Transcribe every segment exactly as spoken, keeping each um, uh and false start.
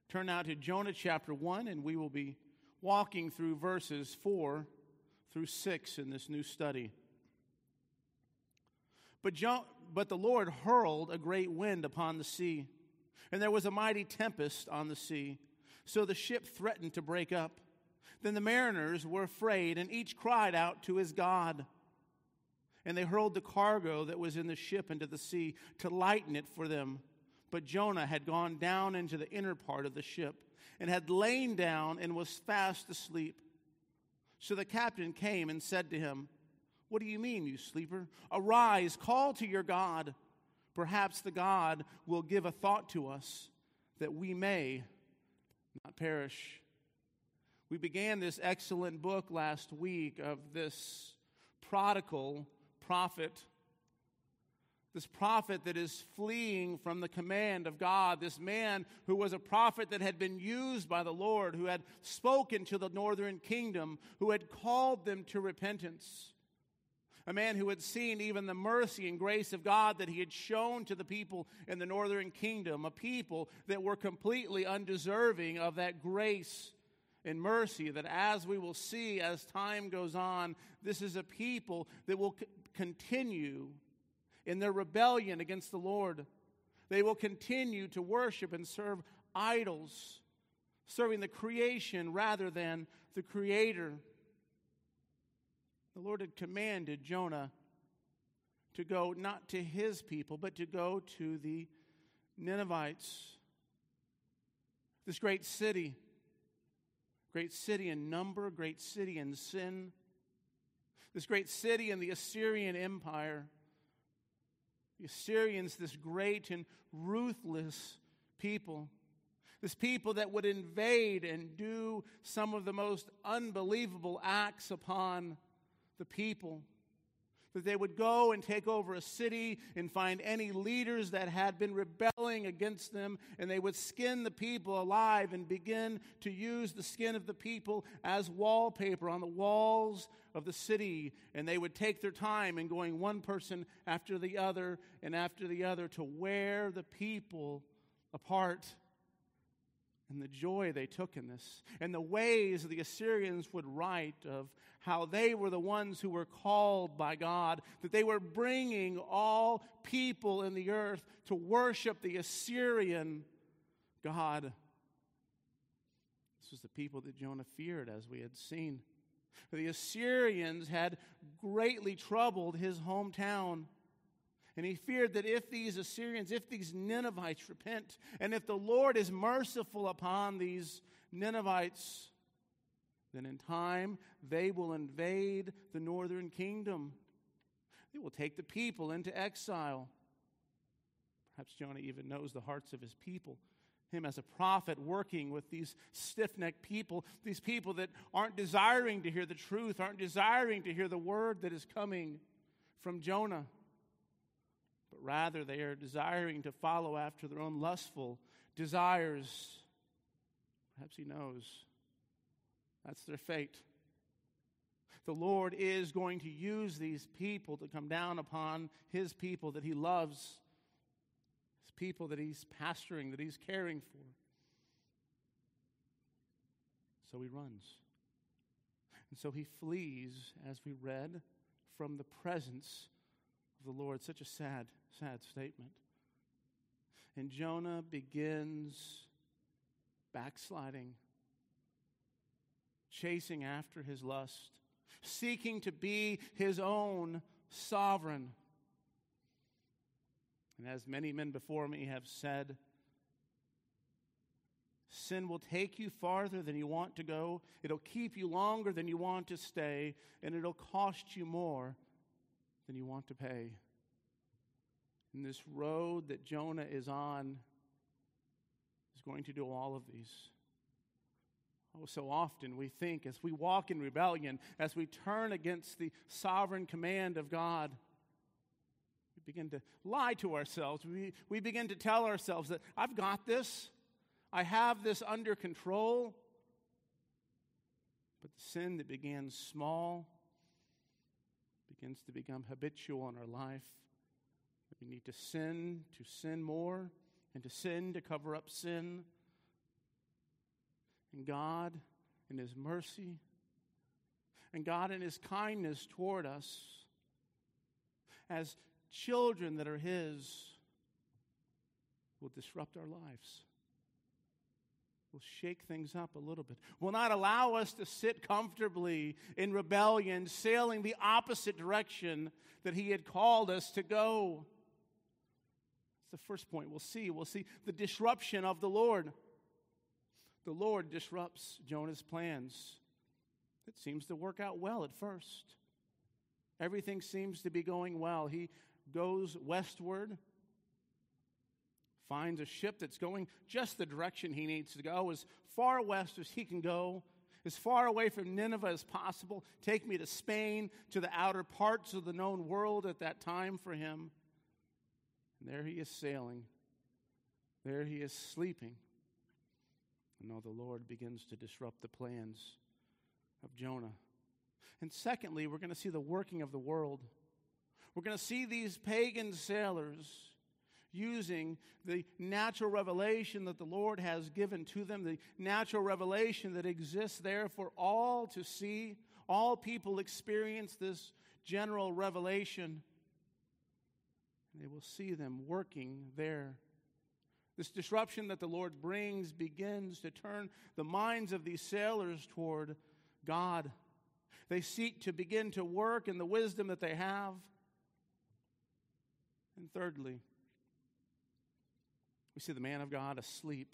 Turn now to Jonah chapter one, and we will be walking through verses four through six in this new study. But, jo- but the Lord hurled a great wind upon the sea, and there was a mighty tempest on the sea, so the ship threatened to break up. Then the mariners were afraid, and each cried out to his God. And they hurled the cargo that was in the ship into the sea to lighten it for them. But Jonah had gone down into the inner part of the ship, and had lain down and was fast asleep. So the captain came and said to him, "What do you mean, you sleeper? Arise, call to your God. Perhaps the God will give a thought to us, that we may not perish." We began this excellent book last week of this prodigal prophet. This prophet that is fleeing from the command of God. This man who was a prophet that had been used by the Lord, who had spoken to the northern kingdom, who had called them to repentance. A man who had seen even the mercy and grace of God that he had shown to the people in the northern kingdom. A people that were completely undeserving of that grace and mercy, that as we will see as time goes on, this is a people that will c- continue in their rebellion against the Lord. They will continue to worship and serve idols, serving the creation rather than the Creator. The Lord had commanded Jonah to go not to his people, but to go to the Ninevites. This great city, great city in number, great city in sin. This great city in the Assyrian Empire. The Assyrians, this great and ruthless people. This people that would invade and do some of the most unbelievable acts upon the people. That they would go and take over a city and find any leaders that had been rebelling against them, and they would skin the people alive and begin to use the skin of the people as wallpaper on the walls of the city. And they would take their time in going one person after the other and after the other to wear the people apart. And the joy they took in this, and the ways the Assyrians would write of how they were the ones who were called by God, that they were bringing all people in the earth to worship the Assyrian God. This was the people that Jonah feared, as we had seen. The Assyrians had greatly troubled his hometown. And he feared that if these Assyrians, if these Ninevites repent, and if the Lord is merciful upon these Ninevites, then in time they will invade the northern kingdom. They will take the people into exile. Perhaps Jonah even knows the hearts of his people. Him as a prophet working with these stiff-necked people, these people that aren't desiring to hear the truth, aren't desiring to hear the word that is coming from Jonah. But rather they are desiring to follow after their own lustful desires. Perhaps he knows that's their fate. The Lord is going to use these people to come down upon his people that he loves, his people that he's pastoring, that he's caring for. So he runs. And so he flees, as we read, from the presence of the Lord. Such a sad, sad statement. And Jonah begins backsliding, chasing after his lust, seeking to be his own sovereign. And as many men before me have said, sin will take you farther than you want to go. It'll keep you longer than you want to stay, and it'll cost you more than you want to pay. And this road that Jonah is on is going to do all of these. Oh, so often we think as we walk in rebellion, as we turn against the sovereign command of God, we begin to lie to ourselves. We, we begin to tell ourselves that I've got this. I have this under control. But the sin that began small begins to become habitual in our life. We need to sin to sin more, and to sin to cover up sin. And God, in His mercy, and God, in His kindness toward us, as children that are His, will disrupt our lives. Will shake things up a little bit. Will not allow us to sit comfortably in rebellion, sailing the opposite direction that He had called us to go. That's the first point we'll see. We'll see the disruption of the Lord. The Lord disrupts Jonah's plans. It seems to work out well at first. Everything seems to be going well. He goes westward, finds a ship that's going just the direction he needs to go, as far west as he can go, as far away from Nineveh as possible. Take me to Spain, to the outer parts of the known world at that time for him. And there he is sailing. There he is sleeping. And now the Lord begins to disrupt the plans of Jonah. And secondly, we're going to see the working of the world. We're going to see these pagan sailors using the natural revelation that the Lord has given to them, the natural revelation that exists there for all to see. All people experience this general revelation. And they will see them working there. This disruption that the Lord brings begins to turn the minds of these sailors toward God. They seek to begin to work in the wisdom that they have. And thirdly, we see the man of God asleep.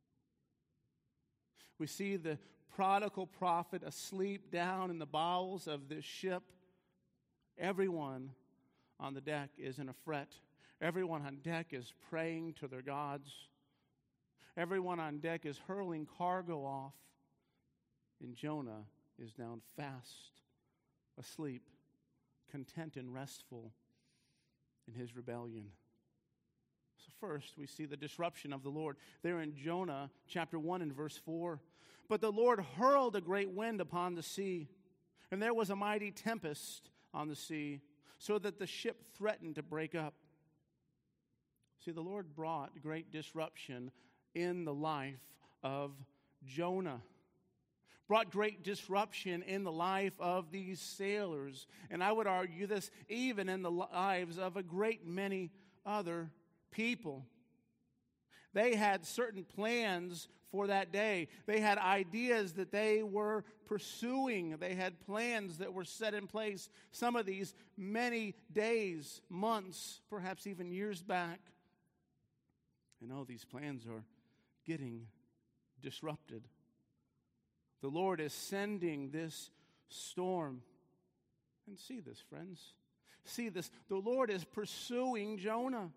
We see the prodigal prophet asleep down in the bowels of this ship. Everyone on the deck is in a fret. Everyone on deck is praying to their gods. Everyone on deck is hurling cargo off. And Jonah is down fast, asleep, content and restful in his rebellion. So first, we see the disruption of the Lord. There in Jonah chapter one and verse four. But the Lord hurled a great wind upon the sea, and there was a mighty tempest on the sea, so that the ship threatened to break up. See, the Lord brought great disruption in the life of Jonah. Brought great disruption in the life of these sailors. And I would argue this even in the lives of a great many other people. They had certain plans for that day. They had ideas that they were pursuing. They had plans that were set in place. Some of these many days, months, perhaps even years back. And all these plans are getting disrupted. The Lord is sending this storm. And see this, friends. See this. The Lord is pursuing Jonah.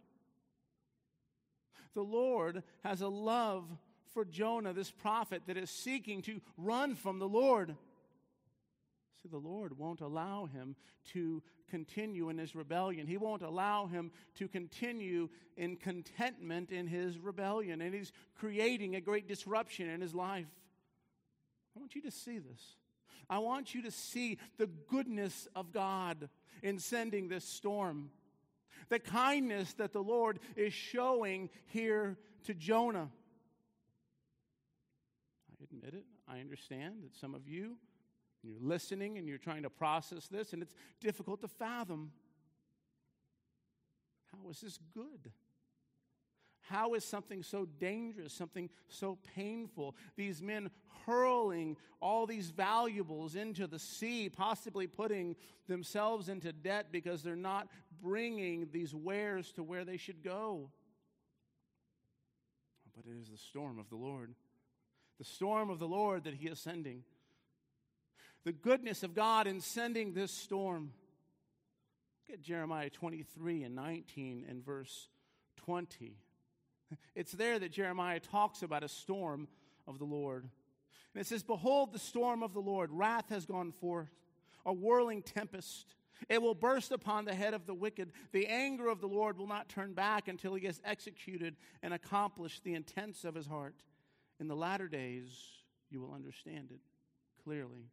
The Lord has a love for Jonah, this prophet that is seeking to run from the Lord. See, the Lord won't allow him to continue in his rebellion. He won't allow him to continue in contentment in his rebellion. And he's creating a great disruption in his life. I want you to see this. I want you to see the goodness of God in sending this storm. The kindness that the Lord is showing here to Jonah. I admit it. I understand that some of you, you're listening and you're trying to process this, and it's difficult to fathom. How is this good? How is something so dangerous, something so painful, these men hurling all these valuables into the sea, possibly putting themselves into debt because they're not bringing these wares to where they should go? But it is the storm of the Lord. The storm of the Lord that he is sending. The goodness of God in sending this storm. Look at Jeremiah twenty-three and nineteen and verse twenty. It's there that Jeremiah talks about a storm of the Lord. And it says, "Behold, the storm of the Lord, wrath has gone forth, a whirling tempest. It will burst upon the head of the wicked. The anger of the Lord will not turn back until he has executed and accomplished the intents of his heart. In the latter days, you will understand it clearly."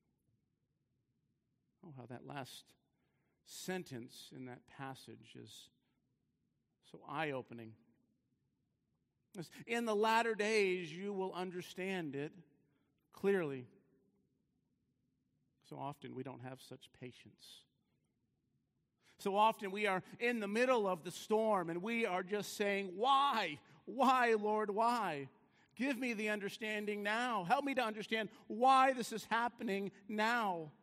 Oh, how that last sentence in that passage is so eye-opening. In the latter days, you will understand it clearly. So often we don't have such patience. So often we are in the middle of the storm and we are just saying, why? Why, Lord, why? Give me the understanding now. Help me to understand why this is happening now.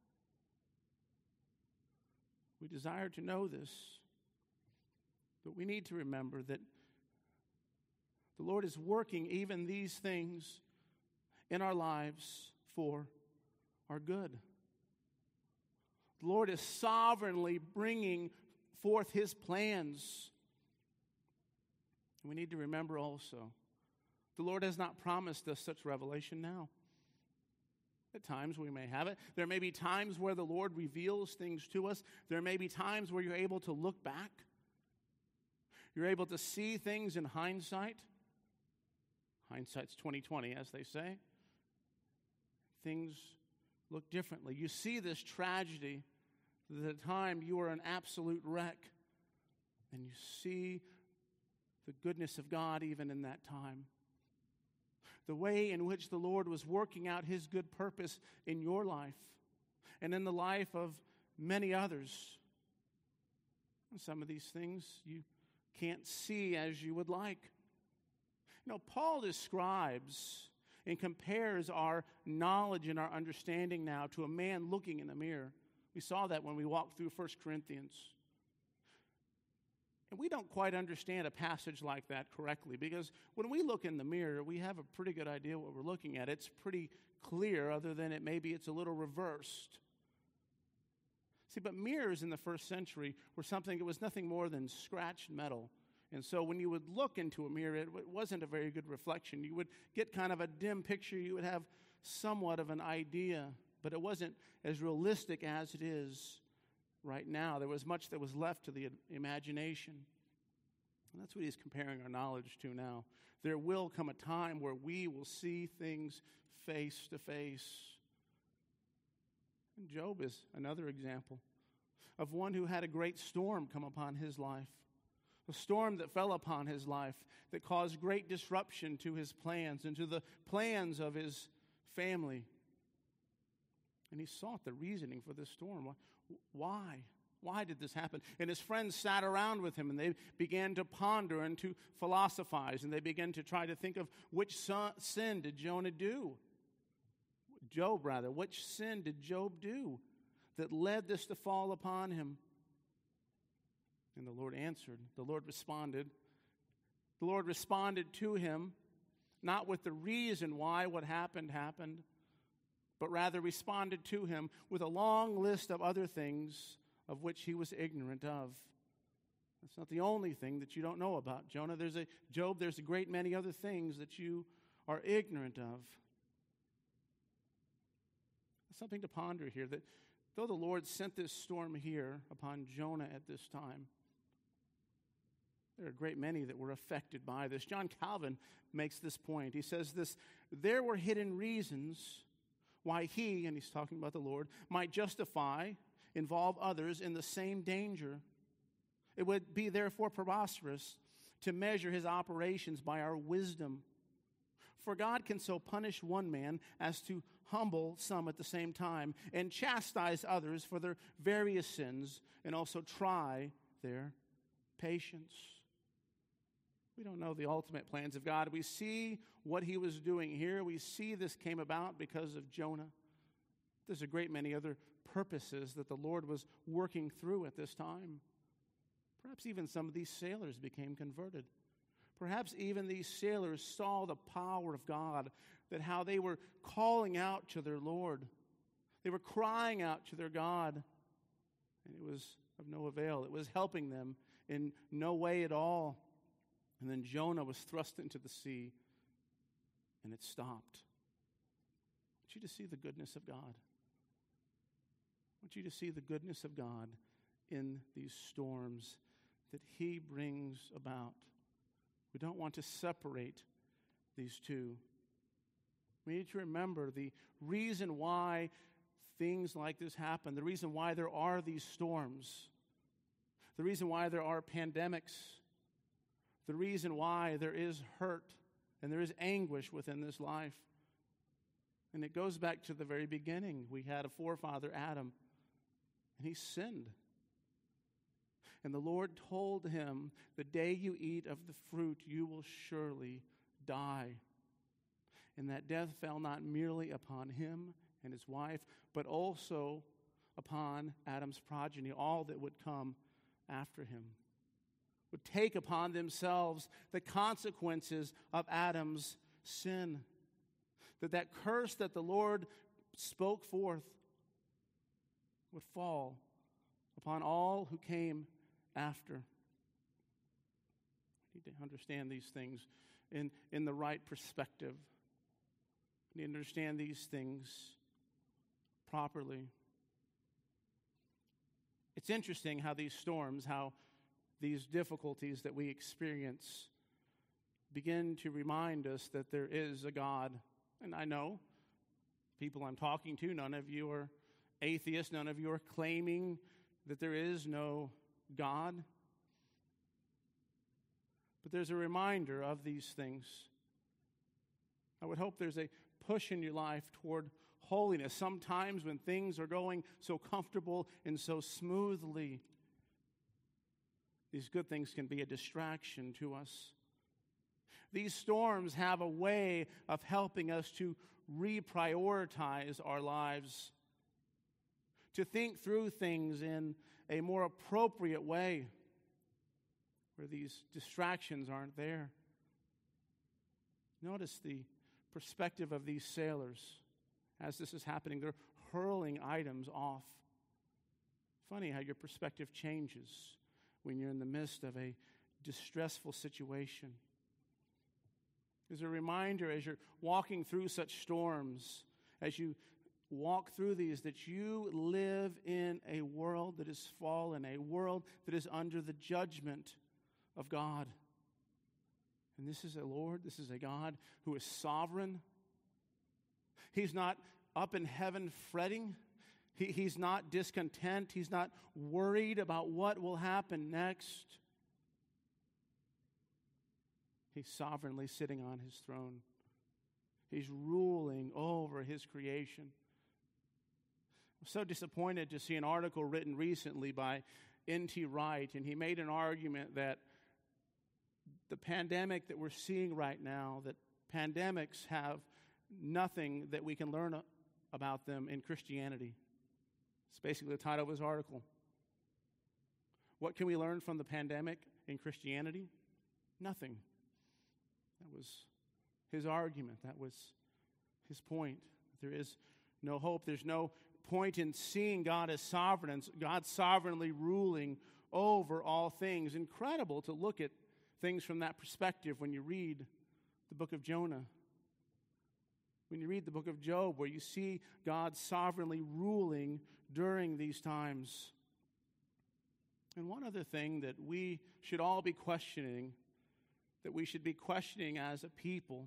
We desire to know this, but we need to remember that the Lord is working even these things in our lives for our good. The Lord is sovereignly bringing forth His plans. We need to remember also, the Lord has not promised us such revelation now. At times we may have it. There may be times where the Lord reveals things to us. There may be times where you're able to look back. You're able to see things in hindsight. Hindsight's twenty twenty, as they say. Things look differently. You see this tragedy. At the time you were an absolute wreck. And you see the goodness of God even in that time. The way in which the Lord was working out His good purpose in your life and in the life of many others. And some of these things you can't see as you would like. You know, Paul describes and compares our knowledge and our understanding now to a man looking in a mirror. We saw that when we walked through First Corinthians. And we don't quite understand a passage like that correctly because when we look in the mirror, we have a pretty good idea what we're looking at. It's pretty clear, other than it maybe it's a little reversed. See, but mirrors in the first century were something that was nothing more than scratched metal. And so when you would look into a mirror, it wasn't a very good reflection. You would get kind of a dim picture. You would have somewhat of an idea, but it wasn't as realistic as it is right now. There was much that was left to the imagination. And that's what he's comparing our knowledge to now. There will come a time where we will see things face to face. And Job is another example of one who had a great storm come upon his life. A storm that fell upon his life that caused great disruption to his plans and to the plans of his family. And he sought the reasoning for this storm. Why? Why did this happen? And his friends sat around with him and they began to ponder and to philosophize. And they began to try to think of which sin did Jonah do? Job, rather. Which sin did Job do that led this to fall upon him? And the Lord answered. The Lord responded. The Lord responded to him, not with the reason why what happened happened, but rather responded to him with a long list of other things of which he was ignorant of. That's not the only thing that you don't know about Jonah. There's a Job, there's a great many other things that you are ignorant of. Something to ponder here, that though the Lord sent this storm here upon Jonah at this time, there are a great many that were affected by this. John Calvin makes this point. He says this, there were hidden reasons why he, and he's talking about the Lord, might justify, involve others in the same danger. It would be therefore preposterous to measure his operations by our wisdom. For God can so punish one man as to humble some at the same time and chastise others for their various sins and also try their patience. We don't know the ultimate plans of God. We see what he was doing here. We see this came about because of Jonah. There's a great many other purposes that the Lord was working through at this time. Perhaps even some of these sailors became converted. Perhaps even these sailors saw the power of God, that how they were calling out to their Lord. They were crying out to their God, and it was of no avail. It was helping them in no way at all. And then Jonah was thrust into the sea, and it stopped. I want you to see the goodness of God. I want you to see the goodness of God in these storms that he brings about. We don't want to separate these two. We need to remember the reason why things like this happen, the reason why there are these storms, the reason why there are pandemics, the reason why there is hurt and there is anguish within this life. And it goes back to the very beginning. We had a forefather, Adam, and he sinned. And the Lord told him, the day you eat of the fruit, you will surely die. And that death fell not merely upon him and his wife, but also upon Adam's progeny, all that would come after him, would take upon themselves the consequences of Adam's sin. That that curse that the Lord spoke forth would fall upon all who came after. We need to understand these things in, in the right perspective. We need to understand these things properly. It's interesting how these storms, how these difficulties that we experience begin to remind us that there is a God. And I know people I'm talking to, none of you are atheists, none of you are claiming that there is no God. But there's a reminder of these things. I would hope there's a push in your life toward holiness. Sometimes when things are going so comfortable and so smoothly, these good things can be a distraction to us. These storms have a way of helping us to reprioritize our lives, to think through things in a more appropriate way where these distractions aren't there. Notice the perspective of these sailors as this is happening. They're hurling items off. Funny how your perspective changes when you're in the midst of a distressful situation. There's a reminder as you're walking through such storms, as you walk through these, that you live in a world that is fallen, a world that is under the judgment of God. And this is a Lord, this is a God who is sovereign. He's not up in heaven fretting. He, he's not discontent. He's not worried about what will happen next. He's sovereignly sitting on his throne. He's ruling over his creation. I'm so disappointed to see an article written recently by N T Wright, and he made an argument that the pandemic that we're seeing right now, that pandemics have nothing that we can learn about them in Christianity. It's basically the title of his article. What can we learn from the pandemic in Christianity? Nothing. That was his argument. That was his point. There is no hope. There's no point in seeing God as sovereign and God sovereignly ruling over all things. Incredible to look at things from that perspective when you read the book of Jonah. When you read the book of Job, where you see God sovereignly ruling during these times. And one other thing that we should all be questioning, that we should be questioning as a people,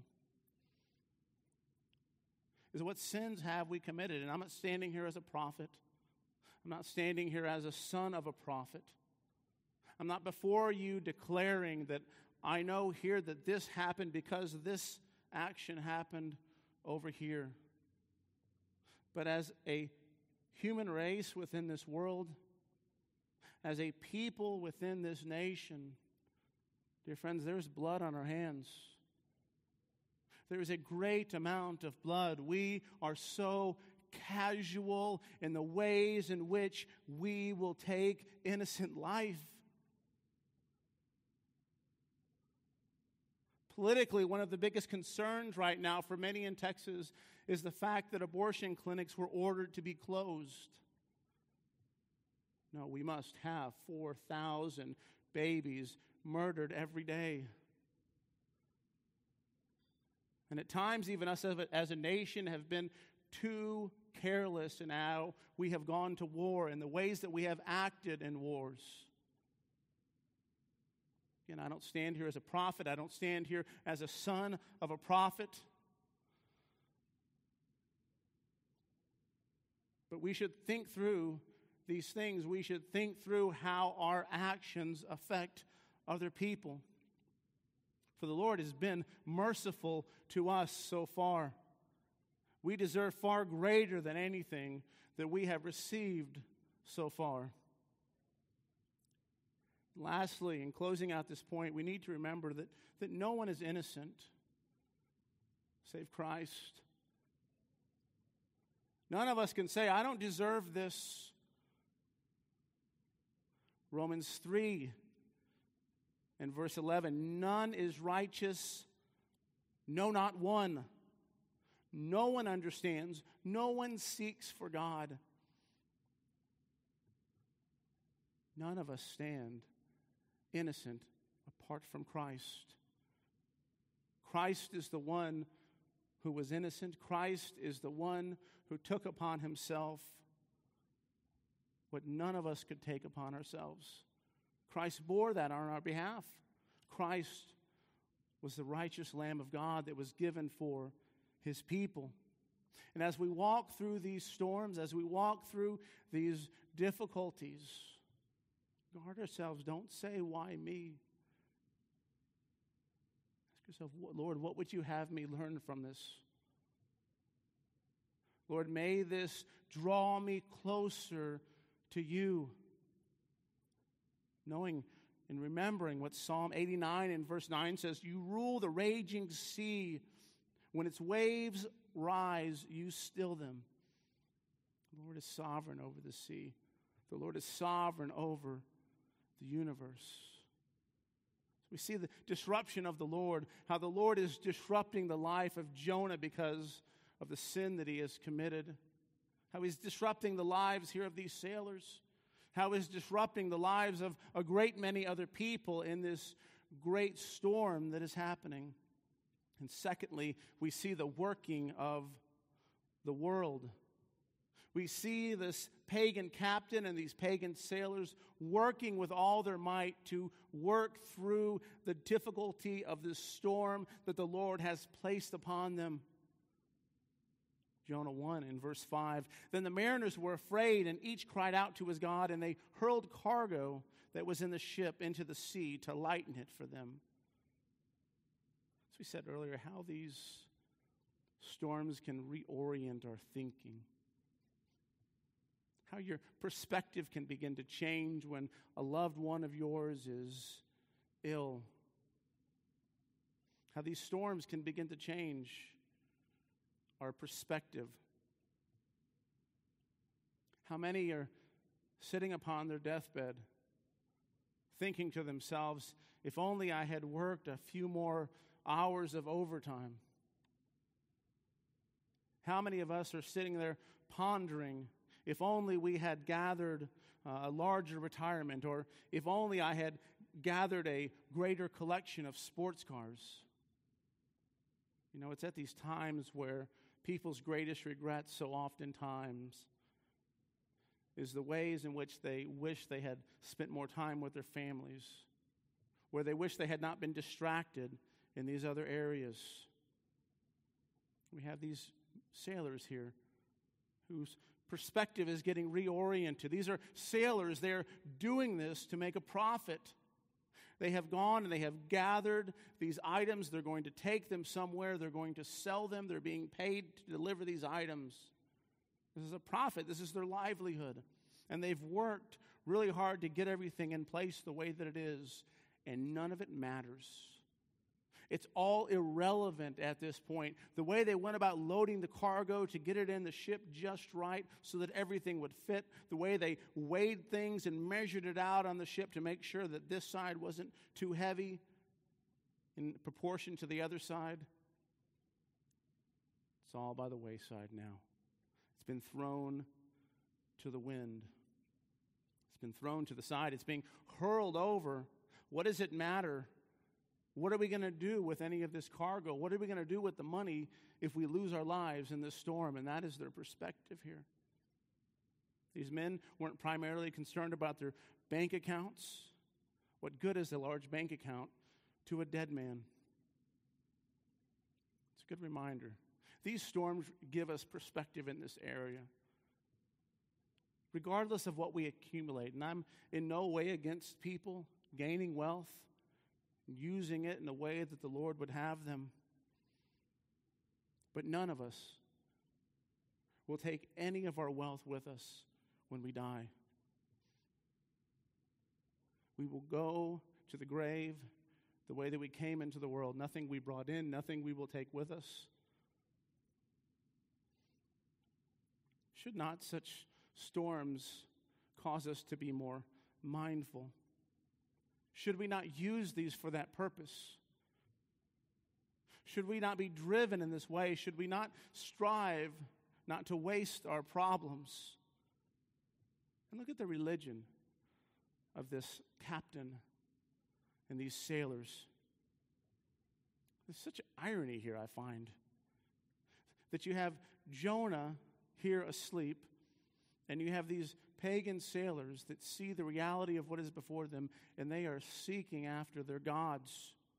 is what sins have we committed? And I'm not standing here as a prophet. I'm not standing here as a son of a prophet. I'm not before you declaring that I know here that this happened because this action happened over here. But as a human race within this world, as a people within this nation, dear friends, there's blood on our hands. There is a great amount of blood. We are so casual in the ways in which we will take innocent life. Politically, one of the biggest concerns right now for many in Texas is the fact that abortion clinics were ordered to be closed. No, we must have four thousand babies murdered every day. And at times, even us as a nation have been too careless in how we have gone to war and the ways that we have acted in wars. Again, I don't stand here as a prophet. I don't stand here as a son of a prophet. But we should think through these things. We should think through how our actions affect other people. For the Lord has been merciful to us so far. We deserve far greater than anything that we have received so far. Lastly, in closing out this point, we need to remember that, that no one is innocent save Christ. None of us can say, I don't deserve this. Romans three and verse eleven, none is righteous, no, not one. No one understands, no one seeks for God. None of us stand innocent apart from Christ. Christ is the one who was innocent. Christ is the one who took upon himself what none of us could take upon ourselves. Christ bore that on our behalf. Christ was the righteous Lamb of God that was given for his people. And as we walk through these storms, as we walk through these difficulties, guard ourselves. Don't say, why me? Ask yourself, Lord, what would you have me learn from this? Lord, may this draw me closer to you. Knowing and remembering what Psalm eighty-nine and verse nine says, you rule the raging sea. When its waves rise, you still them. The Lord is sovereign over the sea. The Lord is sovereign over the universe. We see the disruption of the Lord, how the Lord is disrupting the life of Jonah because of the sin that he has committed. How he's disrupting the lives here of these sailors. How he's disrupting the lives of a great many other people in this great storm that is happening. And secondly, we see the working of the world. We see this pagan captain and these pagan sailors working with all their might to work through the difficulty of this storm that the Lord has placed upon them. Jonah one in verse five. Then the mariners were afraid, and each cried out to his God, and they hurled cargo that was in the ship into the sea to lighten it for them. As we said earlier, how these storms can reorient our thinking. How your perspective can begin to change when a loved one of yours is ill. How these storms can begin to change our perspective. How many are sitting upon their deathbed thinking to themselves, if only I had worked a few more hours of overtime. How many of us are sitting there pondering, if only we had gathered uh, a larger retirement, or if only I had gathered a greater collection of sports cars. You know, it's at these times where people's greatest regrets so oftentimes is the ways in which they wish they had spent more time with their families, where they wish they had not been distracted in these other areas. We have these sailors here whose perspective is getting reoriented. These are sailors. They're doing this to make a profit. They have gone and they have gathered these items. They're going to take them somewhere. They're going to sell them. They're being paid to deliver these items. This is a profit. This is their livelihood. And they've worked really hard to get everything in place the way that it is. And none of it matters. It's all irrelevant at this point. The way they went about loading the cargo to get it in the ship just right so that everything would fit. The way they weighed things and measured it out on the ship to make sure that this side wasn't too heavy in proportion to the other side. It's all by the wayside now. It's been thrown to the wind. It's been thrown to the side. It's being hurled over. What does it matter? What are we going to do with any of this cargo? What are we going to do with the money if we lose our lives in this storm? And that is their perspective here. These men weren't primarily concerned about their bank accounts. What good is a large bank account to a dead man? It's a good reminder. These storms give us perspective in this area. Regardless of what we accumulate, and I'm in no way against people gaining wealth, using it in a way that the Lord would have them. But none of us will take any of our wealth with us when we die. We will go to the grave the way that we came into the world. Nothing we brought in, nothing we will take with us. Should not such storms cause us to be more mindful? Should we not use these for that purpose? Should we not be driven in this way? Should we not strive not to waste our problems? And look at the religion of this captain and these sailors. There's such irony here, I find, that you have Jonah here asleep, and you have these pagan sailors that see the reality of what is before them, and they are seeking after their gods.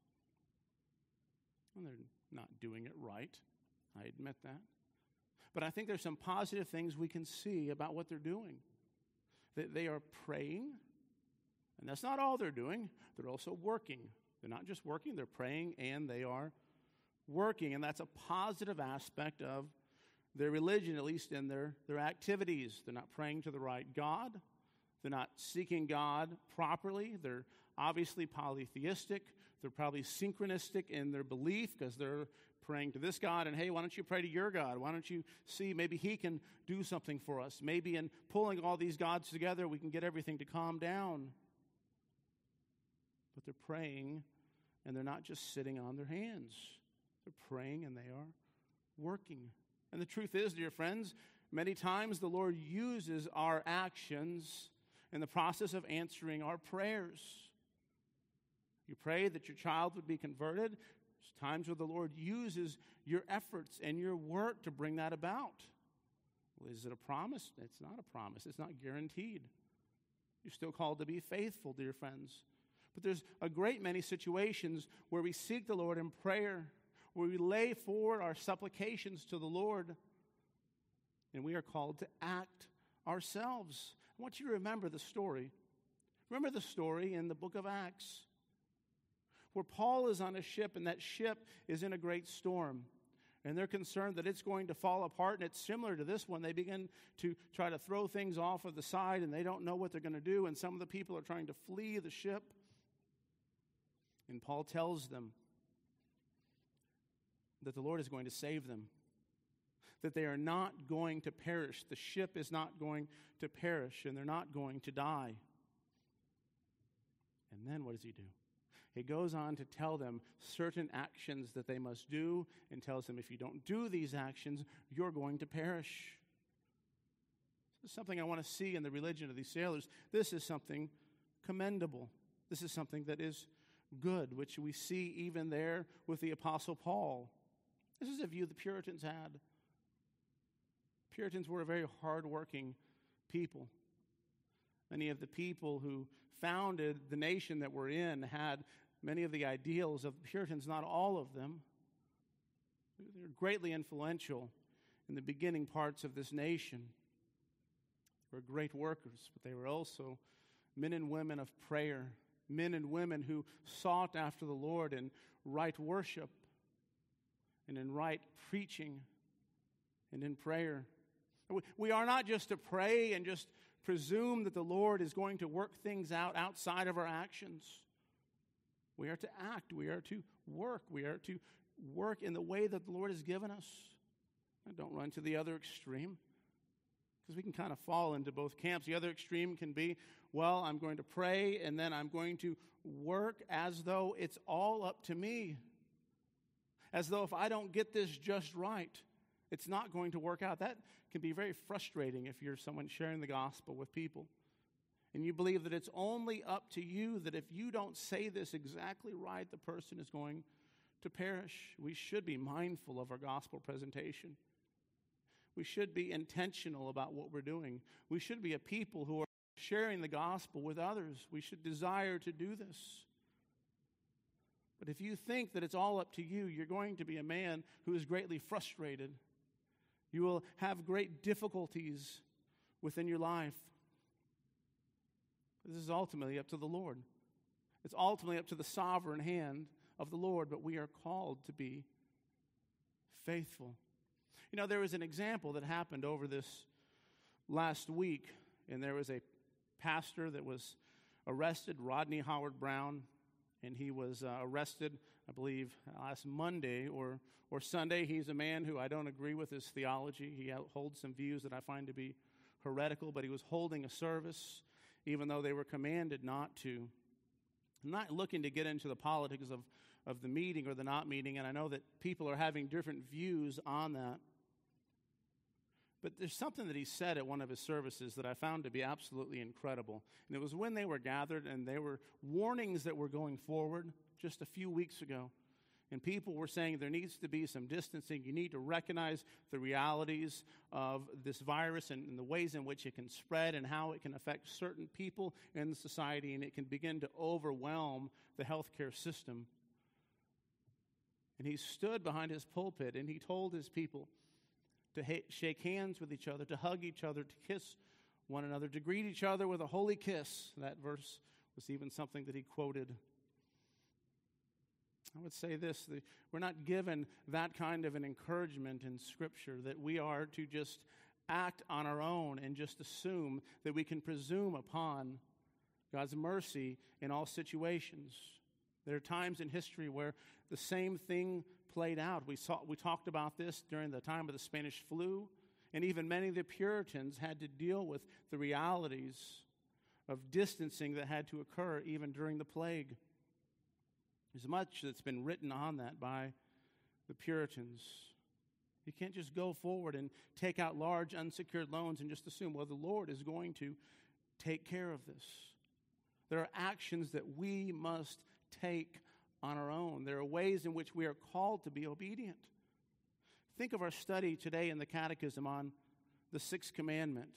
And they're not doing it right. I admit that. But I think there's some positive things we can see about what they're doing. That they are praying, and that's not all they're doing. They're also working. They're not just working, they're praying, and they are working. And that's a positive aspect of their religion, at least in their, their activities. They're not praying to the right God. They're not seeking God properly. They're obviously polytheistic. They're probably synchronistic in their belief because they're praying to this God, and hey, why don't you pray to your God? Why don't you see maybe he can do something for us? Maybe in pulling all these gods together, we can get everything to calm down. But they're praying, and they're not just sitting on their hands. They're praying, and they are working. And the truth is, dear friends, many times the Lord uses our actions in the process of answering our prayers. You pray that your child would be converted. There's times where the Lord uses your efforts and your work to bring that about. Well, is it a promise? It's not a promise. It's not guaranteed. You're still called to be faithful, dear friends. But there's a great many situations where we seek the Lord in prayer, where we lay forward our supplications to the Lord, and we are called to act ourselves. I want you to remember the story. Remember the story in the book of Acts, where Paul is on a ship, and that ship is in a great storm. And they're concerned that it's going to fall apart, and it's similar to this one. They begin to try to throw things off of the side, and they don't know what they're going to do, and some of the people are trying to flee the ship. And Paul tells them that the Lord is going to save them, that they are not going to perish. The ship is not going to perish, and they're not going to die. And then what does he do? He goes on to tell them certain actions that they must do, and tells them if you don't do these actions, you're going to perish. This is something I want to see in the religion of these sailors. This is something commendable. This is something that is good, which we see even there with the Apostle Paul. This is a view the Puritans had. Puritans were a very hard-working people. Many of the people who founded the nation that we're in had many of the ideals of the Puritans, not all of them. They were greatly influential in the beginning parts of this nation. They were great workers, but they were also men and women of prayer, men and women who sought after the Lord in right worship and in right preaching and in prayer. We are not just to pray and just presume that the Lord is going to work things out outside of our actions. We are to act. We are to work. We are to work in the way that the Lord has given us. And don't run to the other extreme, because we can kind of fall into both camps. The other extreme can be, well, I'm going to pray, and then I'm going to work as though it's all up to me. As though if I don't get this just right, it's not going to work out. That can be very frustrating if you're someone sharing the gospel with people. And you believe that it's only up to you, that if you don't say this exactly right, the person is going to perish. We should be mindful of our gospel presentation. We should be intentional about what we're doing. We should be a people who are sharing the gospel with others. We should desire to do this. But if you think that it's all up to you, you're going to be a man who is greatly frustrated. You will have great difficulties within your life. This is ultimately up to the Lord. It's ultimately up to the sovereign hand of the Lord, but we are called to be faithful. You know, there was an example that happened over this last week, and there was a pastor that was arrested, Rodney Howard Brown, and he was uh, arrested, I believe, last Monday or, or Sunday. He's a man who I don't agree with his theology. He holds some views that I find to be heretical, but he was holding a service, even though they were commanded not to. I'm not looking to get into the politics of, of the meeting or the not meeting, and I know that people are having different views on that. But there's something that he said at one of his services that I found to be absolutely incredible. And it was when they were gathered, and there were warnings that were going forward just a few weeks ago. And people were saying there needs to be some distancing. You need to recognize the realities of this virus and, and the ways in which it can spread and how it can affect certain people in the society, and it can begin to overwhelm the healthcare system. And he stood behind his pulpit, and he told his people to ha- shake hands with each other, to hug each other, to kiss one another, to greet each other with a holy kiss. That verse was even something that he quoted. I would say this, that we're not given that kind of an encouragement in Scripture, that we are to just act on our own and just assume that we can presume upon God's mercy in all situations. There are times in history where the same thing played out. We saw, we talked about this during the time of the Spanish flu, and even many of the Puritans had to deal with the realities of distancing that had to occur even during the plague. There's much that's been written on that by the Puritans. You can't just go forward and take out large unsecured loans and just assume, well, the Lord is going to take care of this. There are actions that we must take on our own. There are ways in which we are called to be obedient. Think of our study today in the Catechism on the sixth commandment.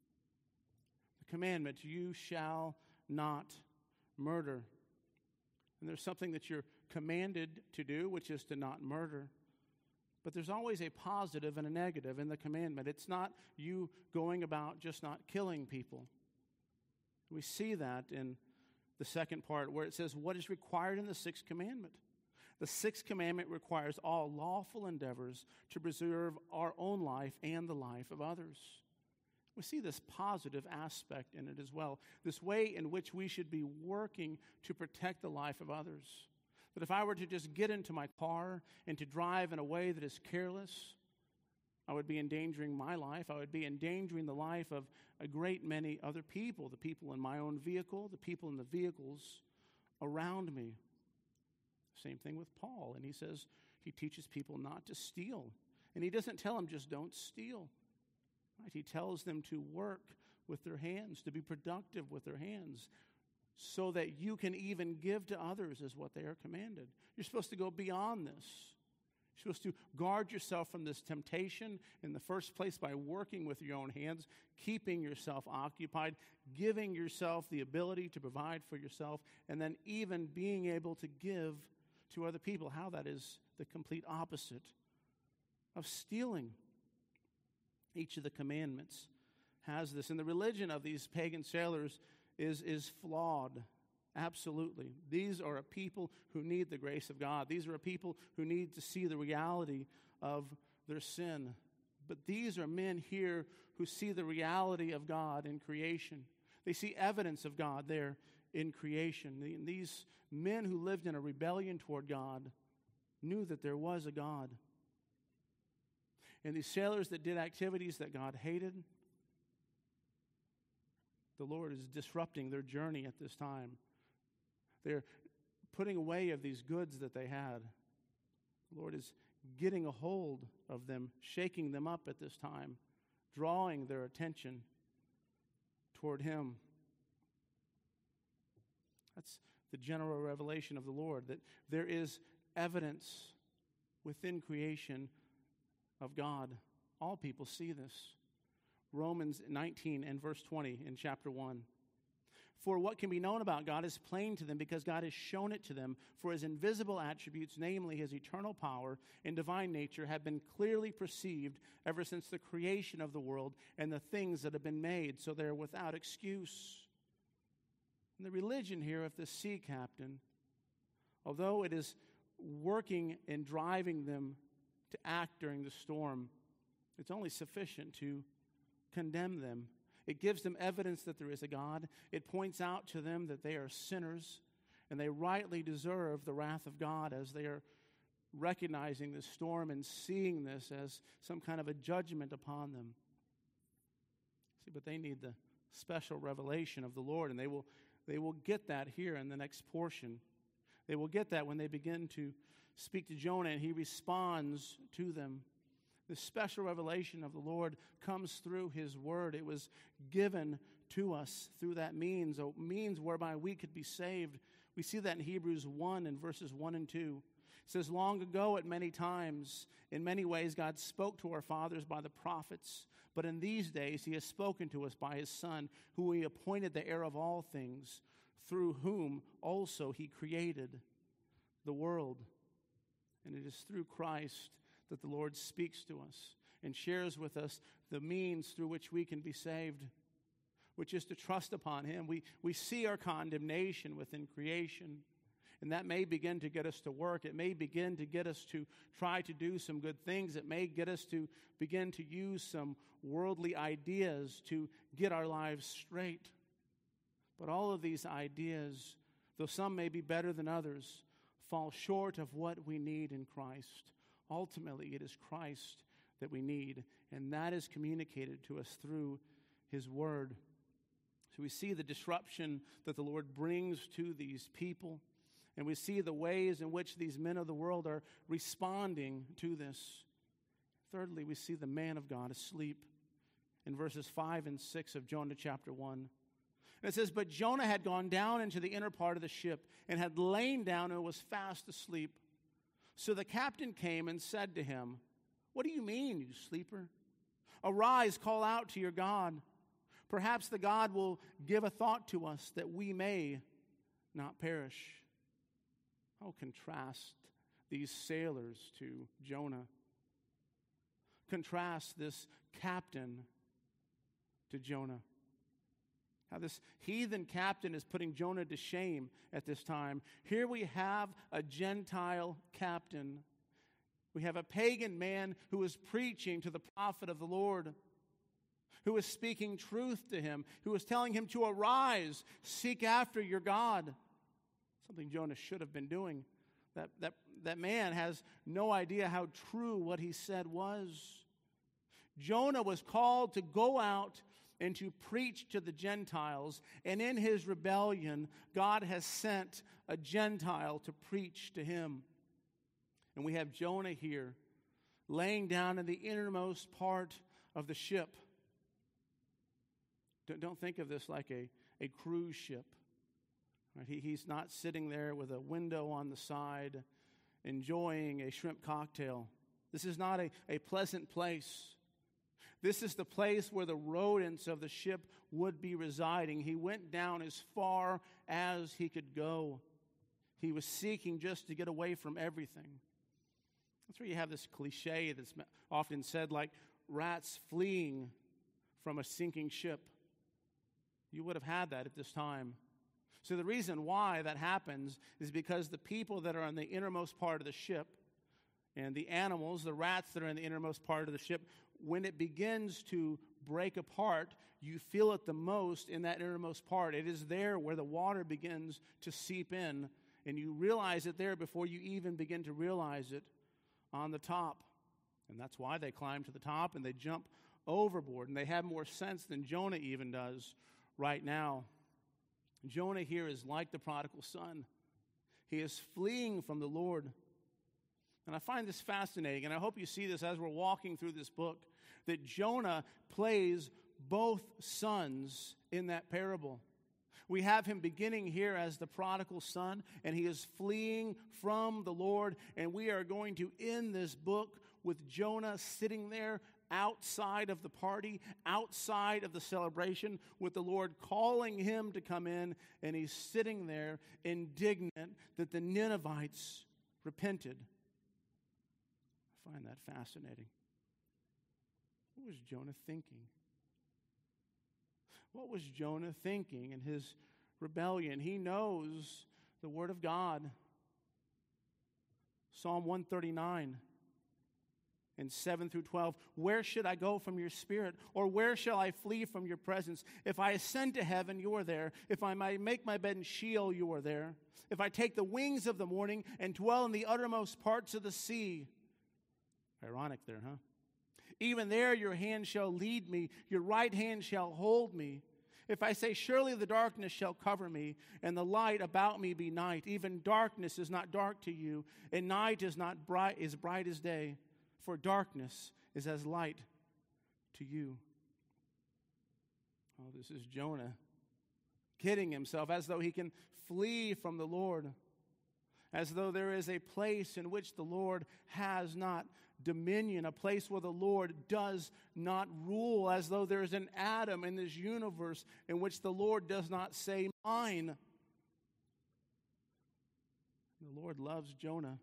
The commandment, you shall not murder. And there's something that you're commanded to do, which is to not murder. But there's always a positive and a negative in the commandment. It's not you going about just not killing people. We see that in the second part where it says what is required in the sixth commandment. The sixth commandment requires all lawful endeavors to preserve our own life and the life of others. We see this positive aspect in it as well, this way in which we should be working to protect the life of others. That if I were to just get into my car and to drive in a way that is careless, I would be endangering my life. I would be endangering the life of a great many other people, the people in my own vehicle, the people in the vehicles around me. Same thing with Paul. And he says he teaches people not to steal. And he doesn't tell them just don't steal. Right? He tells them to work with their hands, to be productive with their hands, so that you can even give to others is what they are commanded. You're supposed to go beyond this. You're supposed to guard yourself from this temptation in the first place by working with your own hands, keeping yourself occupied, giving yourself the ability to provide for yourself, and then even being able to give to other people. How that is the complete opposite of stealing. Each of the commandments has this. And the religion of these pagan sailors is, is flawed. Absolutely. These are a people who need the grace of God. These are a people who need to see the reality of their sin. But these are men here who see the reality of God in creation. They see evidence of God there in creation. And these men who lived in a rebellion toward God knew that there was a God. And these sailors that did activities that God hated, the Lord is disrupting their journey at this time. They're putting away of these goods that they had. The Lord is getting a hold of them, shaking them up at this time, drawing their attention toward Him. That's the general revelation of the Lord, that there is evidence within creation of God. All people see this. Romans nineteen and verse twenty in chapter one. For what can be known about God is plain to them because God has shown it to them. For His invisible attributes, namely His eternal power and divine nature, have been clearly perceived ever since the creation of the world and the things that have been made, so they're without excuse. And the religion here of the sea captain, although it is working and driving them to act during the storm, It's only sufficient to condemn them. It gives them evidence that there is a God. It points out to them that they are sinners and they rightly deserve the wrath of God as they are recognizing the storm and seeing this as some kind of a judgment upon them. See, but they need the special revelation of the Lord, and they will they will get that here in the next portion. They will get that when they begin to speak to Jonah and he responds to them. The special revelation of the Lord comes through his word. It was given to us through that means, a means whereby we could be saved. We see that in Hebrews one and verses one and two. It says, long ago at many times, in many ways, God spoke to our fathers by the prophets. But in these days, he has spoken to us by his Son, who he appointed the heir of all things, through whom also he created the world. And it is through Christ that the Lord speaks to us and shares with us the means through which we can be saved, which is to trust upon him. We, we see our condemnation within creation, and that may begin to get us to work. It may begin to get us to try to do some good things. It may get us to begin to use some worldly ideas to get our lives straight. But all of these ideas, though some may be better than others, fall short of what we need in Christ. Ultimately, it is Christ that we need, and that is communicated to us through his word. So we see the disruption that the Lord brings to these people, and we see the ways in which these men of the world are responding to this. Thirdly, we see the man of God asleep in verses five and six of Jonah chapter one. And it says, but Jonah had gone down into the inner part of the ship and had lain down and was fast asleep. So the captain came and said to him, what do you mean, you sleeper? Arise, call out to your God. Perhaps the God will give a thought to us that we may not perish. Oh, contrast these sailors to Jonah. Contrast this captain to Jonah. How this heathen captain is putting Jonah to shame at this time. Here we have a Gentile captain. We have a pagan man who is preaching to the prophet of the Lord, who is speaking truth to him, who is telling him to arise, seek after your God. Something Jonah should have been doing. That, that, that man has no idea how true what he said was. Jonah was called to go out and to preach to the Gentiles. And in his rebellion, God has sent a Gentile to preach to him. And we have Jonah here laying down in the innermost part of the ship. Don't think of this like a, a cruise ship. Right? He, he's not sitting there with a window on the side enjoying a shrimp cocktail. This is not a, a pleasant place. This is the place where the rodents of the ship would be residing. He went down as far as he could go. He was seeking just to get away from everything. That's where you have this cliche that's often said, like rats fleeing from a sinking ship. You would have had that at this time. So the reason why that happens is because the people that are on the innermost part of the ship and the animals, the rats that are in the innermost part of the ship, when it begins to break apart, you feel it the most in that innermost part. It is there where the water begins to seep in, and you realize it there before you even begin to realize it on the top. And that's why they climb to the top and they jump overboard, and they have more sense than Jonah even does right now. Jonah here is like the prodigal son. He is fleeing from the Lord. And I find this fascinating, and I hope you see this as we're walking through this book, that Jonah plays both sons in that parable. We have him beginning here as the prodigal son, and he is fleeing from the Lord, and we are going to end this book with Jonah sitting there outside of the party, outside of the celebration, with the Lord calling him to come in, and he's sitting there indignant that the Ninevites repented. I find that fascinating. What was Jonah thinking? What was Jonah thinking in his rebellion? He knows the Word of God. Psalm one thirty-nine And seven through twelve, where should I go from your spirit? Or where shall I flee from your presence? If I ascend to heaven, you are there. If I might make my bed in Sheol, you are there. If I take the wings of the morning and dwell in the uttermost parts of the sea. Ironic there, huh? Even there your hand shall lead me, your right hand shall hold me. If I say, surely the darkness shall cover me, and the light about me be night, even darkness is not dark to you, and night is not bright, is bright as day, for darkness is as light to you. Oh, this is Jonah kidding himself as though he can flee from the Lord, as though there is a place in which the Lord has not dominion, a place where the Lord does not rule, as though there is an atom in this universe in which the Lord does not say, mine. The Lord loves Jonah.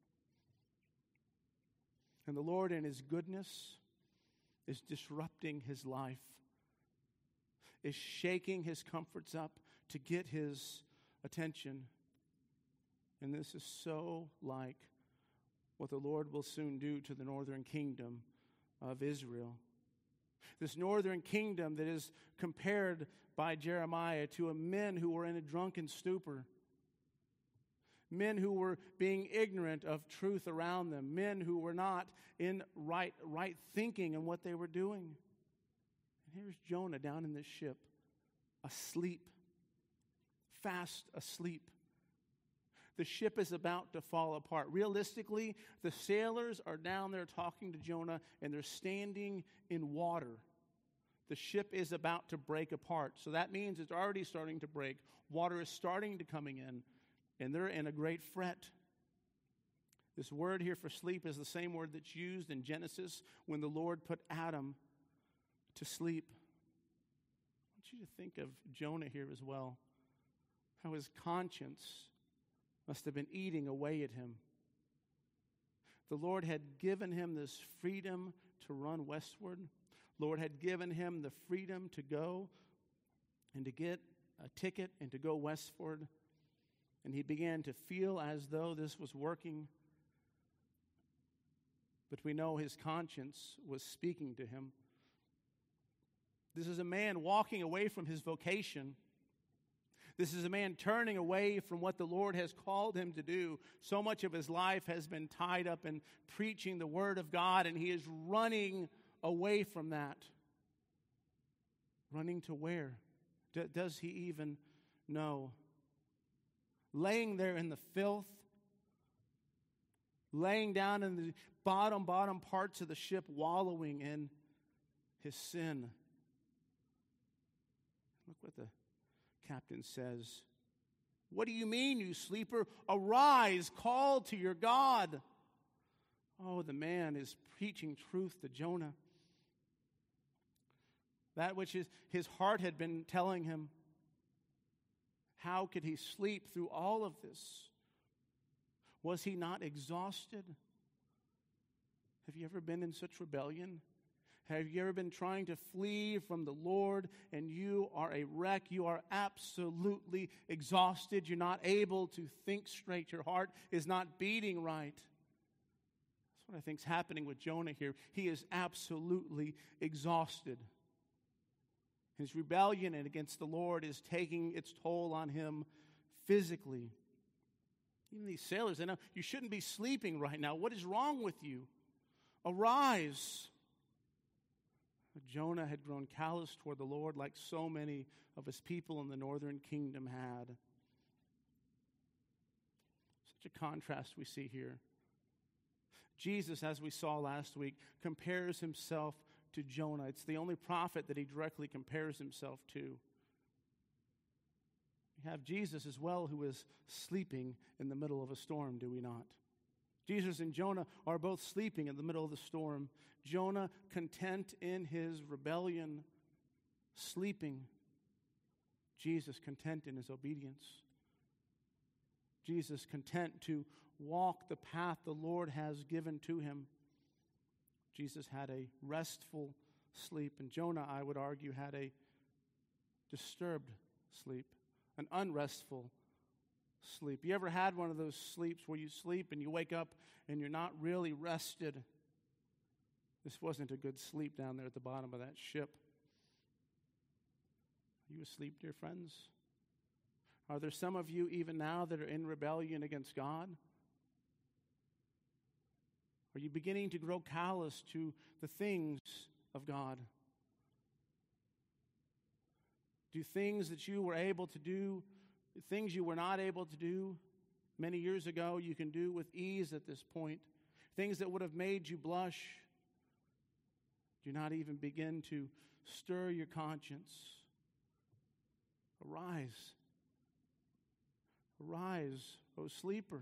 And the Lord in his goodness is disrupting his life, is shaking his comforts up to get his attention. And this is so like what the Lord will soon do to the northern kingdom of Israel. This northern kingdom that is compared by Jeremiah to a men who were in a drunken stupor. Men who were being ignorant of truth around them. Men who were not in right, right thinking in what they were doing. And here's Jonah down in this ship, asleep, fast asleep. The ship is about to fall apart. Realistically, the sailors are down there talking to Jonah, and they're standing in water. The ship is about to break apart. So that means it's already starting to break. Water is starting to coming in, and they're in a great fret. This word here for sleep is the same word that's used in Genesis when the Lord put Adam to sleep. I want you to think of Jonah here as well, how his conscience must have been eating away at him. The Lord had given him this freedom to run westward. Lord had given him the freedom to go and to get a ticket and to go westward. And he began to feel as though this was working. But we know his conscience was speaking to him. This is a man walking away from his vocation. This is a man turning away from what the Lord has called him to do. So much of his life has been tied up in preaching the Word of God, and he is running away from that. Running to where? D- does he even know? Laying there in the filth, laying down in the bottom, bottom parts of the ship, wallowing in his sin. Look what the captain says. What do you mean, you sleeper? Arise, call to your God. Oh, the man is preaching truth to Jonah. That which his, his heart had been telling him. How could he sleep through all of this? Was he not exhausted? Have you ever been in such rebellion? Have you ever been trying to flee from the Lord and you are a wreck? You are absolutely exhausted. You're not able to think straight. Your heart is not beating right. That's what I think is happening with Jonah here. He is absolutely exhausted. His rebellion against the Lord is taking its toll on him physically. Even these sailors, they know, you shouldn't be sleeping right now. What is wrong with you? Arise. But Jonah had grown callous toward the Lord like so many of his people in the northern kingdom had. Such a contrast we see here. Jesus, as we saw last week, compares himself to Jonah. It's the only prophet that he directly compares himself to. We have Jesus as well, who is sleeping in the middle of a storm, do we not? Jesus and Jonah are both sleeping in the middle of the storm. Jonah content in his rebellion, sleeping. Jesus content in his obedience. Jesus content to walk the path the Lord has given to him. Jesus had a restful sleep, and Jonah, I would argue, had a disturbed sleep, an unrestful sleep. You ever had one of those sleeps where you sleep and you wake up and you're not really rested? This wasn't a good sleep down there at the bottom of that ship. Are you asleep, dear friends? Are there some of you even now that are in rebellion against God? Are you beginning to grow callous to the things of God? Do things that you were able to do, things you were not able to do many years ago, you can do with ease at this point? Things that would have made you blush, do not even begin to stir your conscience. Arise. Arise, O sleeper.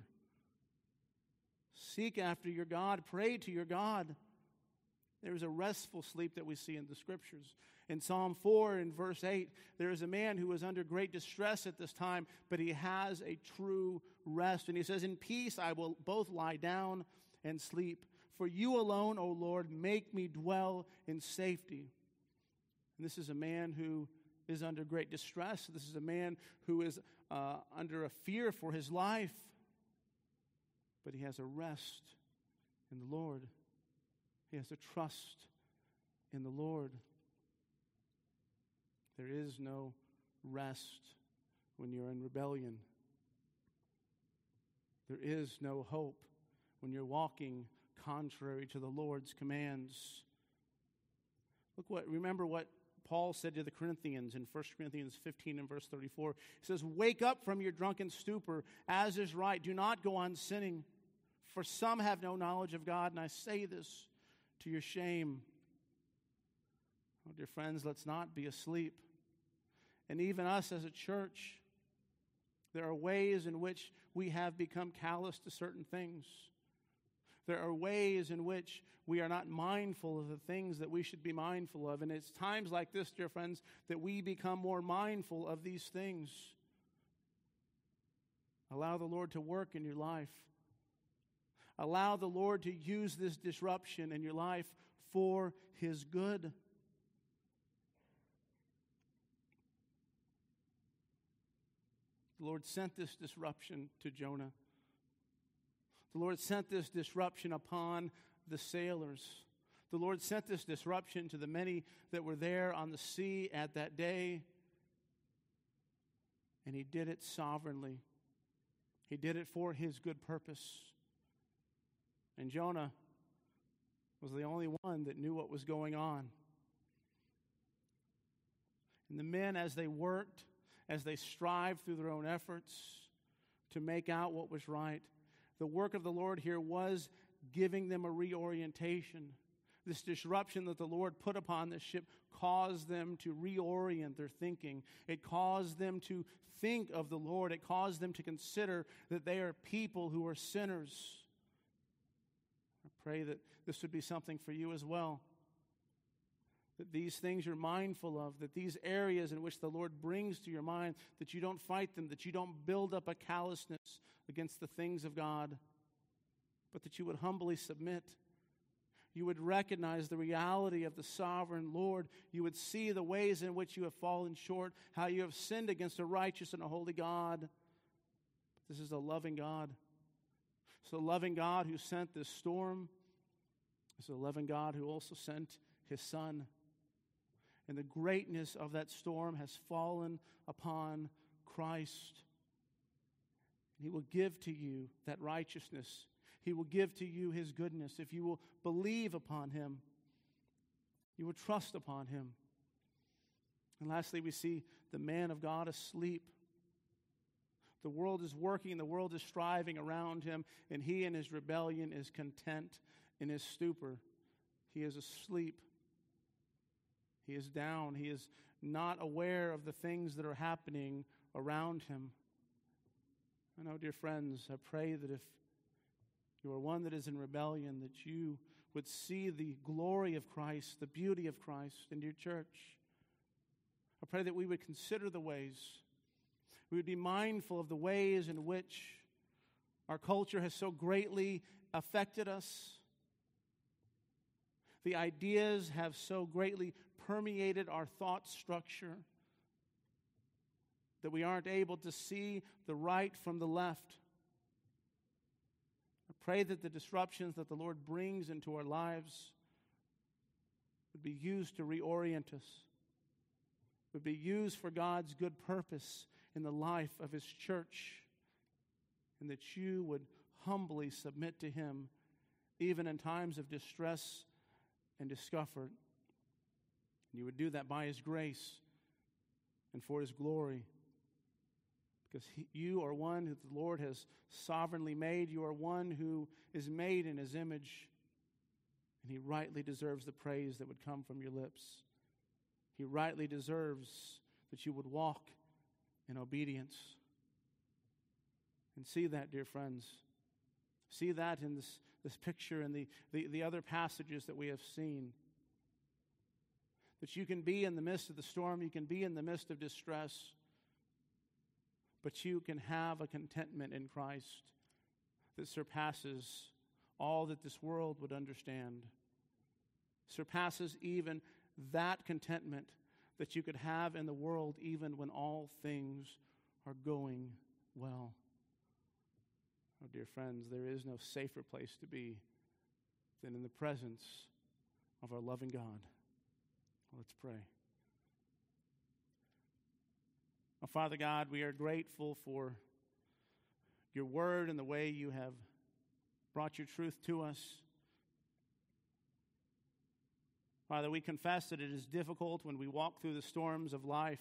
Seek after your God. Pray to your God. There is a restful sleep that we see in the Scriptures. In Psalm four, in verse eight, there is a man who is under great distress at this time, but he has a true rest. And he says, in peace I will both lie down and sleep. For you alone, O Lord, make me dwell in safety. And this is a man who is under great distress. This is a man who is uh, under a fear for his life. But he has a rest in the Lord. He has a trust in the Lord. There is no rest when you're in rebellion. There is no hope when you're walking contrary to the Lord's commands. Look what, remember what Paul said to the Corinthians in First Corinthians fifteen and verse thirty-four. He says, wake up from your drunken stupor, as is right. Do not go on sinning, for some have no knowledge of God, and I say this to your shame. Oh, dear friends, let's not be asleep. And even us as a church, there are ways in which we have become callous to certain things. There are ways in which we are not mindful of the things that we should be mindful of. And it's times like this, dear friends, that we become more mindful of these things. Allow the Lord to work in your life. Allow the Lord to use this disruption in your life for His good. The Lord sent this disruption to Jonah. The Lord sent this disruption upon the sailors. The Lord sent this disruption to the many that were there on the sea at that day. And He did it sovereignly. He did it for His good purpose. And Jonah was the only one that knew what was going on. And the men, as they worked, as they strived through their own efforts to make out what was right, the work of the Lord here was giving them a reorientation. This disruption that the Lord put upon this ship caused them to reorient their thinking. It caused them to think of the Lord. It caused them to consider that they are people who are sinners. I pray that this would be something for you as well. That these things you're mindful of, that these areas in which the Lord brings to your mind, that you don't fight them, that you don't build up a callousness against the things of God, but that you would humbly submit. You would recognize the reality of the sovereign Lord. You would see the ways in which you have fallen short, how you have sinned against a righteous and a holy God. But this is a loving God. It's a loving God who sent this storm. It's a loving God who also sent His Son. And the greatness of that storm has fallen upon Christ. He will give to you that righteousness. He will give to you His goodness. If you will believe upon Him, you will trust upon Him. And lastly, we see the man of God asleep. The world is working, the world is striving around him, and he in his rebellion is content in his stupor. He is asleep. He is down. He is not aware of the things that are happening around him. I know, dear friends, I pray that if you are one that is in rebellion, that you would see the glory of Christ, the beauty of Christ in your church. I pray that we would consider the ways, we would be mindful of the ways in which our culture has so greatly affected us. The ideas have so greatly permeated our thought structure that we aren't able to see the right from the left. I pray that the disruptions that the Lord brings into our lives would be used to reorient us, would be used for God's good purpose in the life of His church, and that you would humbly submit to Him even in times of distress and discomfort. And you would do that by His grace and for His glory. Because he, you are one who the Lord has sovereignly made. You are one who is made in His image. And He rightly deserves the praise that would come from your lips. He rightly deserves that you would walk in obedience. And see that, dear friends. See that in this, this picture and the, the, the other passages that we have seen. That you can be in the midst of the storm, you can be in the midst of distress, but you can have a contentment in Christ that surpasses all that this world would understand. Surpasses even that contentment that you could have in the world even when all things are going well. Oh, dear friends, there is no safer place to be than in the presence of our loving God. Let's pray. Oh, Father God, we are grateful for your word and the way you have brought your truth to us. Father, we confess that it is difficult when we walk through the storms of life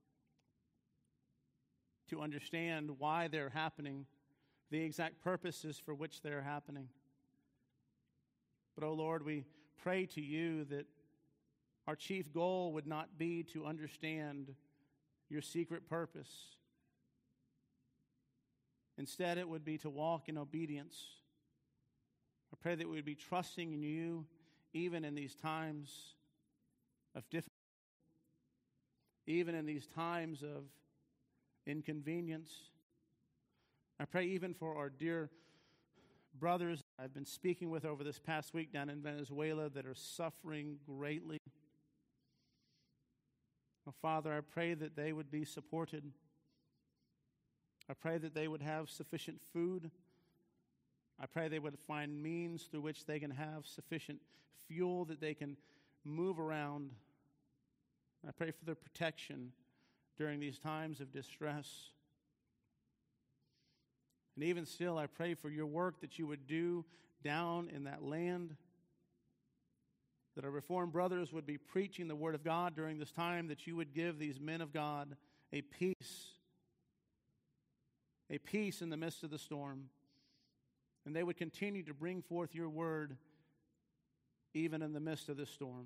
to understand why they're happening, the exact purposes for which they're happening. But, oh Lord, we pray to you that our chief goal would not be to understand your secret purpose. Instead, it would be to walk in obedience. I pray that we would be trusting in you even in these times of difficulty, even in these times of inconvenience. I pray even for our dear brothers I've been speaking with over this past week down in Venezuela that are suffering greatly. Oh, Father, I pray that they would be supported. I pray that they would have sufficient food. I pray they would find means through which they can have sufficient fuel that they can move around. I pray for their protection during these times of distress. And even still, I pray for your work that you would do down in that land, that our Reformed brothers would be preaching the Word of God during this time, that you would give these men of God a peace, a peace in the midst of the storm, and they would continue to bring forth your Word even in the midst of this storm.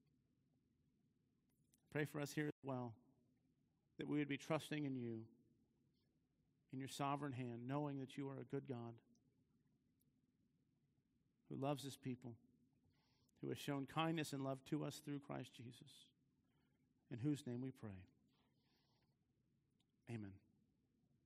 Pray for us here as well, that we would be trusting in you, in your sovereign hand, knowing that you are a good God who loves his people, who has shown kindness and love to us through Christ Jesus, in whose name we pray. Amen.